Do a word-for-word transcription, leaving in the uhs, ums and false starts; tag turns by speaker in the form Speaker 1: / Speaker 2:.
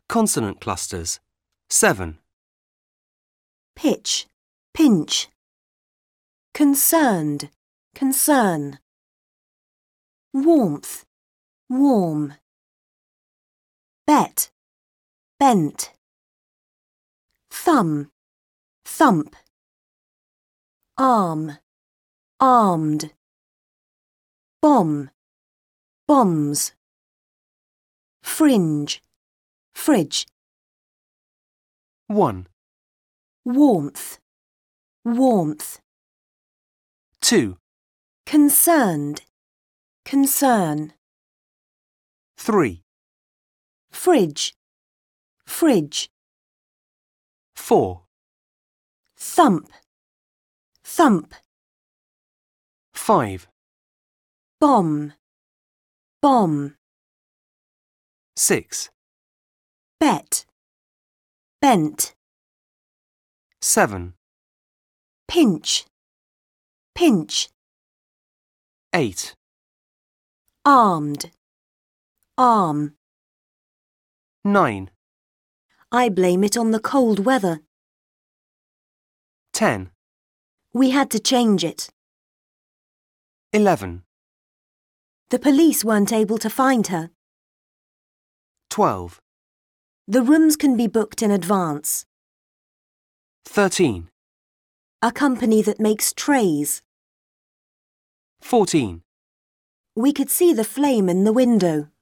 Speaker 1: Consonant clusters. seven.
Speaker 2: Pitch, pinch. Concerned, concern. Warmth, warm. Bet, bent. Thumb, thump. Arm, armed. Bomb, bombs. Fringe, fridge.
Speaker 1: one.
Speaker 2: Warmth, warmth.
Speaker 1: two.
Speaker 2: Concerned, concern.
Speaker 1: three.
Speaker 2: Fridge, fridge.
Speaker 1: four.
Speaker 2: Thump, thump.
Speaker 1: five.
Speaker 2: Bomb, bomb.
Speaker 1: six.
Speaker 2: Bet, bent.
Speaker 1: seven.
Speaker 2: Pinch, pinch.
Speaker 1: eight.
Speaker 2: Armed, arm.
Speaker 1: nine.
Speaker 2: I blame it on the cold weather.
Speaker 1: ten.
Speaker 2: We had to change it.
Speaker 1: eleven.
Speaker 2: The police weren't able to find her.
Speaker 1: twelve.
Speaker 2: The rooms can be booked in advance.
Speaker 1: thirteen.
Speaker 2: A company that makes trays.
Speaker 1: fourteen.
Speaker 2: We could see the flame in the window.